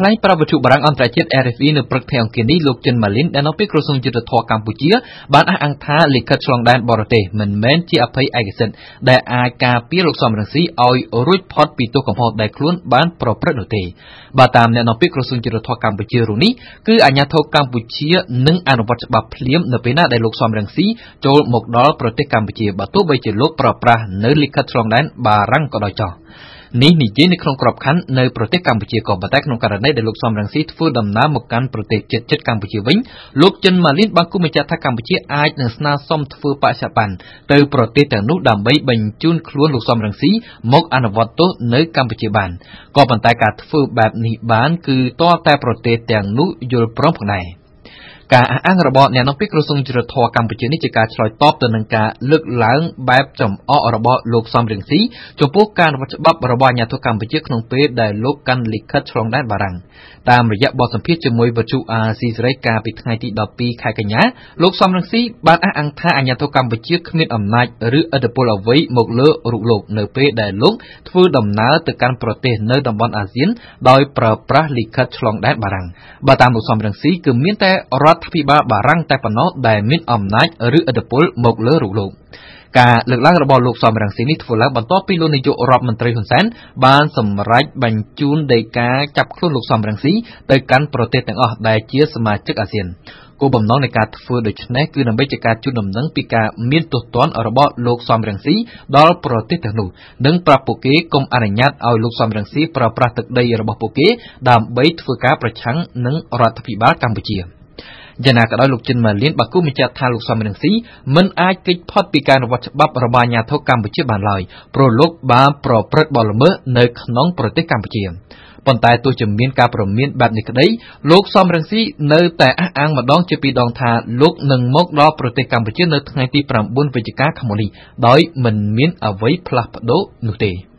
ថ្លែងប្រាប់វិទ្យុបារាំងអន្តរជាតិ RFE នៅព្រឹកថ្ងៃអង្គារនេះលោកចិនម៉ាលីនដែលនៅពីក្រសួងយុទ្ធភ័ពកម្ពុជាបានអះអាងថាលិខិតឆ្លងដែនបរទេសមិនមែនជាអភ័យឯកសិទ្ធិដែលអាចការពារលោកសំរងស៊ីឲ្យរួចផុតពីទោសកំហុសដែលខ្លួនបានប្រព្រឹត្តនោះទេបើតាមអ្នកនៅពីក្រសួងយុទ្ធភ័ពកម្ពុជារូបនេះគឺអាជ្ញាធរកម្ពុជានឹងអនុវត្តច្បាប់ភ្លាមនៅពេលណាដែលលោកសំរងស៊ីចូលមកដល់ប្រទេសកម្ពុជាបើទោះបីជាលោកប្រប្រាស់នៅលិខិតឆ្លងដែនបារាំងក៏ដោយចោះនេះនិយាយនៅក្នុងក្របខ័ណ្ឌនៅប្រទេសកម្ពុជាក៏ប៉ុន្តែក្នុងករណីដែលលោកសំរងស៊ីធ្វើដំណើរមកកាន់ប្រទេសជិតកម្ពុជាវិញលោកចិនម៉ាលីនបានគូបញ្ជាក់ថាកម្ពុជាអាចនឹងស្នើសុំធ្វើបច្ចុប្បន្នទៅប្រទេសទាំងនោះដើម្បីបញ្ជូនខ្លួនលោកសំរងស៊ីមកអនុវត្តទោសនៅកម្ពុជាបានក៏ប៉ុន្តែការធ្វើបែបនេះបានគឺតើតែប្រទេសទាំងនោះយល់ព្រមផងដែរការអះអាងរបស់អ្នកនាំពាក្យក្រសួងយុទ្ធភ័ពកម្ពុជានេះជាការឆ្លើយតបទៅនឹងការលើកឡើងបែបចំអករបស់លោកសំរងស៊ីចំពោះការអនុវត្តច្បាប់របស់អាជ្ញាធរកម្ពុជាក្នុងពេលដែលលោកកាន់លិខិតឆ្លងដែនបារាំងតាមរយៈបទសម្ភាសន៍ជាមួយវិទ្យុអាស៊ីសេរីកាលពីថ្ងៃទី12ខែកញ្ញាលោកសំរងស៊ីបានអះអាងថាអាជ្ញាធរកម្ពុជាគ្មានអំណាចឬឥទ្ធិពលអ្វីមកលើរូបលោកនៅពេលដែលលោកធ្វើដំណើរទៅកាន់ប្រទេសនៅតំបន់អាស៊ានដោយប្រើប្រាស់លិខិតឆ្លងដែនបារាំងបើតាមលោកសំរងស៊ីគឺមានតែរដ្ឋាភិបាលបារាំងតែប៉ុណ្ណោះដែលមានអំណាចឬឥទ្ធិពលមកលើរូបលោកការលើកឡើងរបស់លោកសំរងស៊ីនេះធ្វើឡើងបន្ទាប់ពីលោកនាយករដ្ឋមន្ត្រីហ៊ុនសែនបានសម្រេចបញ្ជូនដីកាចាប់ខ្លួនលោកសំរងស៊ីទៅកាន់ប្រទេសទាំងអស់ដែលជាសមាជិកអាស៊ានគោលបំណងនៃការធ្វើដូច្នេះគឺដើម្បីជាការជូនដំណឹងពីការមានទោសទណ្ឌរបស់លោកសំរងស៊ីដល់ប្រទេសទាំងនោះនិងប្រាប់ពួកគេកុំអនុញ្ញាតឲ្យលោកសំរងស៊ីប្រើប្រាស់ទឹកដីរបស់ពួកគេដើម្បីធ្វើការប្រឆាំងនឹងរដ្ឋាភិបាលកម្ពុជាយ៉ាងណាក៏ដោយលោកចិនម៉ាលីនបានគូបញ្ជាក់ថាលោកសំរងស៊ីមិនអាចគេចផុតពីការអនុវត្តច្បាប់របស់អាជ្ញាធរកម្ពុជាបានឡើយព្រោះលោកបានប្រព្រឹត្តបទល្មើសនៅក្នុងប្រទេសកម្ពុជាប៉ុន្តែទោះជាមានការព្រមានបែបនេះក្តីលោកសំរងស៊ីនៅតែអះអាងម្ដងជាពីរដងថាលោកនឹងមកដល់ប្រទេសកម្ពុជានៅថ្ងៃទី9វិច្ឆិកាខាងមុខនេះដោយមិនមានអ្វីផ្លាស់ប្ដូរនោះទេ